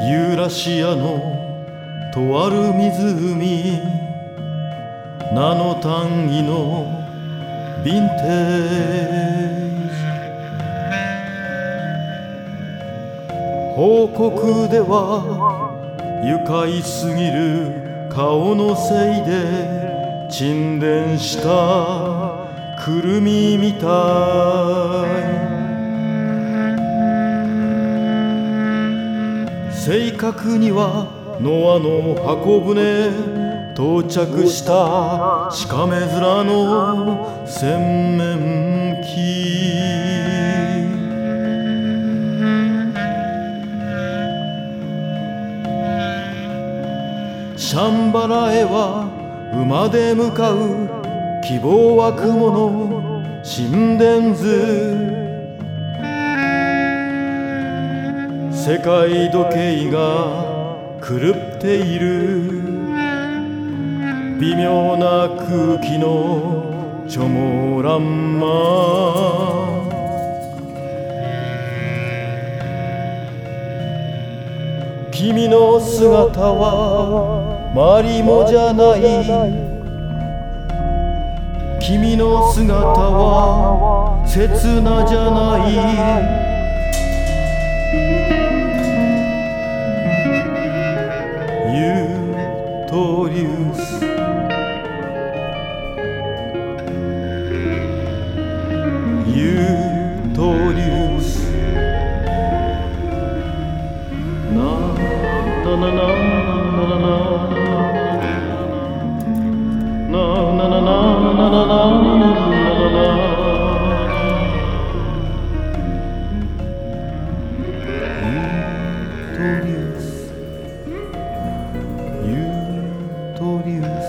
ユーラシアのとある湖、ナノ単位のヴィンテージ。報告では愉快すぎる顔のせいで沈殿したくるみみたい。正確にはノアの箱舟、到着したしかめ面の洗面器。シャンバラへは馬で向かう、希望は雲の心電図。世界時計が狂っている、微妙な空気のチョモランマ。君の姿はマリモじゃない、君の姿は刹那じゃない。ユートリウス、ユートリウス。ななななななユートリウス。